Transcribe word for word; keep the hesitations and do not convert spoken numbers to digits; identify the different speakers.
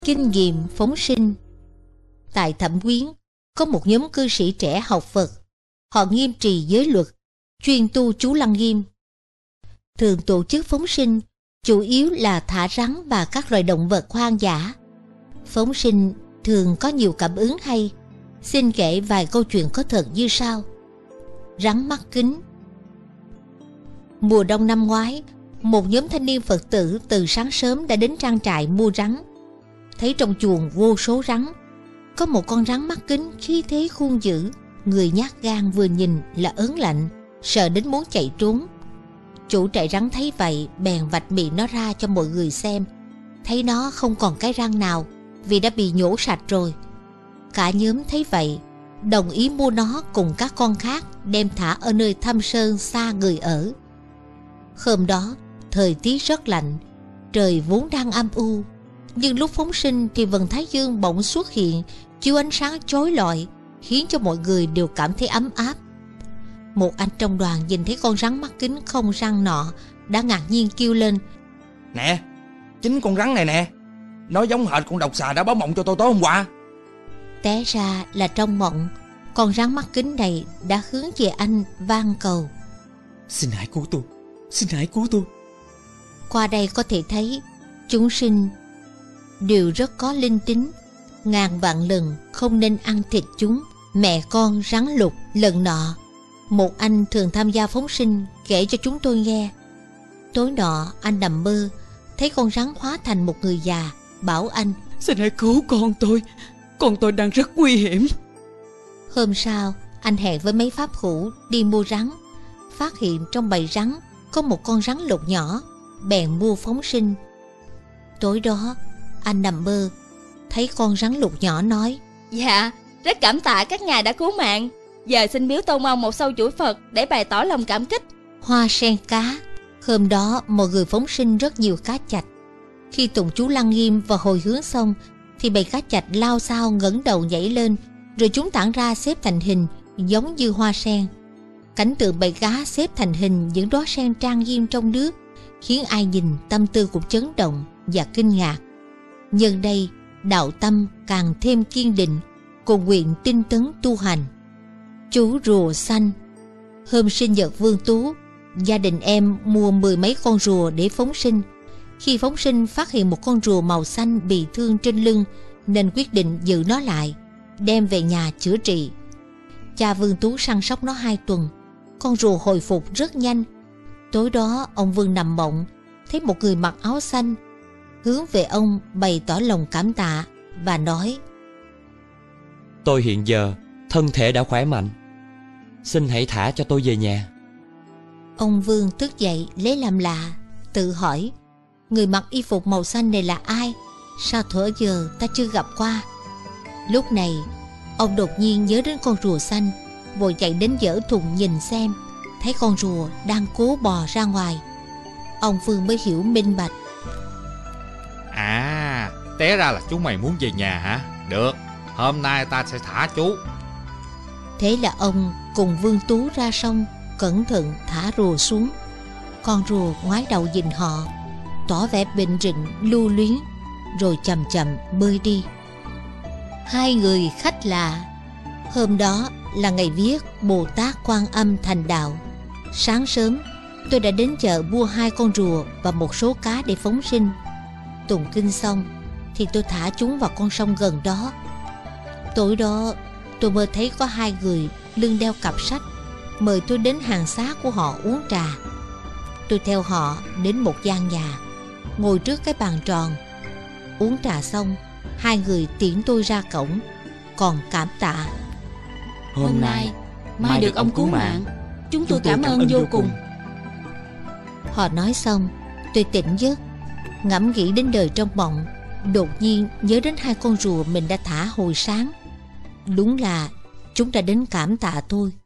Speaker 1: Kinh nghiệm phóng sinh. Tại Thẩm Quyến có một nhóm cư sĩ trẻ học Phật. Họ nghiêm trì giới luật, chuyên tu chú Lăng Nghiêm. Thường tổ chức phóng sinh, chủ yếu là thả rắn và các loài động vật hoang dã. Phóng sinh thường có nhiều cảm ứng hay. Xin kể vài câu chuyện có thật như sau. Rắn mắt kính. Mùa đông năm ngoái, một nhóm thanh niên Phật tử từ sáng sớm đã đến trang trại mua rắn. Thấy trong chuồng vô số rắn, có một con rắn mắt kính khí thế hung dữ, người nhát gan vừa nhìn là ớn lạnh, sợ đến muốn chạy trốn. Chủ trại rắn thấy vậy bèn vạch miệng nó ra cho mọi người xem. Thấy nó không còn cái răng nào vì đã bị nhổ sạch rồi. Cả nhóm thấy vậy đồng ý mua nó cùng các con khác, đem thả ở nơi thâm sơn xa người ở. Hôm đó thời tiết rất lạnh, trời vốn đang âm u, nhưng lúc phóng sinh thì vầng thái dương bỗng xuất hiện, chiếu ánh sáng chói lọi, khiến cho mọi người đều cảm thấy ấm áp. Một anh trong đoàn nhìn thấy con rắn mắt kính không răng nọ, đã ngạc nhiên kêu lên:
Speaker 2: Nè, chính con rắn này nè, nó giống hệt con độc xà đã báo mộng cho tôi tối hôm qua.
Speaker 1: Té ra là trong mộng, con rắn mắt kính này đã hướng về anh van cầu:
Speaker 3: Xin hãy cứu tôi, xin hãy cứu tôi.
Speaker 1: Qua đây có thể thấy chúng sinh đều rất có linh tính, ngàn vạn lần không nên ăn thịt chúng. Mẹ con rắn lục lần nọ, một anh thường tham gia phóng sinh kể cho chúng tôi nghe. Tối nọ anh nằm mơ thấy con rắn hóa thành một người già, bảo anh:
Speaker 3: Xin hãy cứu con tôi, con tôi đang rất nguy hiểm.
Speaker 1: Hôm sau anh hẹn với mấy pháp hữu đi mua rắn, phát hiện trong bầy rắn có một con rắn lục nhỏ, bèn mua phóng sinh. Tối đó anh nằm mơ thấy con rắn lục nhỏ nói:
Speaker 4: Dạ, rất cảm tạ các ngài đã cứu mạng. Giờ xin biếu Tôn Mong một sâu chuỗi Phật để bày tỏ lòng cảm kích.
Speaker 1: Hoa sen cá. Hôm đó mọi người phóng sinh rất nhiều cá chạch. Khi tụng chú Lăng Nghiêm và hồi hướng xong thì bầy cá chạch lao sao ngẩng đầu nhảy lên, rồi chúng tản ra xếp thành hình giống như hoa sen. Cảnh tượng bầy cá xếp thành hình những đóa sen trang nghiêm trong nước khiến ai nhìn tâm tư cũng chấn động và kinh ngạc. Nhân đây đạo tâm càng thêm kiên định, cùng nguyện tinh tấn tu hành. Chú rùa xanh. Hôm sinh nhật Vương Tú, gia đình em mua mười mấy con rùa để phóng sinh. Khi phóng sinh phát hiện một con rùa màu xanh bị thương trên lưng, nên quyết định giữ nó lại, đem về nhà chữa trị. Cha Vương Tú săn sóc nó hai tuần, con rùa hồi phục rất nhanh. Tối đó ông Vương nằm mộng, thấy một người mặc áo xanh hướng về ông bày tỏ lòng cảm tạ và nói:
Speaker 5: Tôi hiện giờ thân thể đã khỏe mạnh, xin hãy thả cho tôi về nhà.
Speaker 1: Ông Vương thức dậy lấy làm lạ, tự hỏi: người mặc y phục màu xanh này là ai? Sao thuở giờ ta chưa gặp qua? Lúc này ông đột nhiên nhớ đến con rùa xanh, vội chạy đến giở thùng nhìn xem. Thấy con rùa đang cố bò ra ngoài, ông Vương mới hiểu minh bạch.
Speaker 6: À, té ra là chú mày muốn về nhà hả? Được, hôm nay ta sẽ thả chú.
Speaker 1: Thế là ông cùng Vương Tú ra sông, cẩn thận thả rùa xuống. Con rùa ngoái đầu nhìn họ, tỏ vẻ bệnh rịnh lưu luyến, rồi chậm chậm bơi đi. Hai người khách lạ. Hôm đó là ngày viết Bồ Tát Quan Âm thành đạo. Sáng sớm tôi đã đến chợ mua hai con rùa và một số cá để phóng sinh. Tụng kinh xong thì tôi thả chúng vào con sông gần đó. Tối đó tôi mơ thấy có hai người lưng đeo cặp sách mời tôi đến hàng xá của họ uống trà. Tôi theo họ đến một gian nhà, ngồi trước cái bàn tròn. Uống trà xong, hai người tiễn tôi ra cổng, còn cảm tạ:
Speaker 4: Hôm nay mai được ông cứu mạng, chúng tôi cảm ơn vô cùng.
Speaker 1: Họ nói xong, tôi tỉnh giấc, ngẫm nghĩ đến đời trong mộng, đột nhiên nhớ đến hai con rùa mình đã thả hồi sáng. Đúng là chúng đã đến cảm tạ tôi.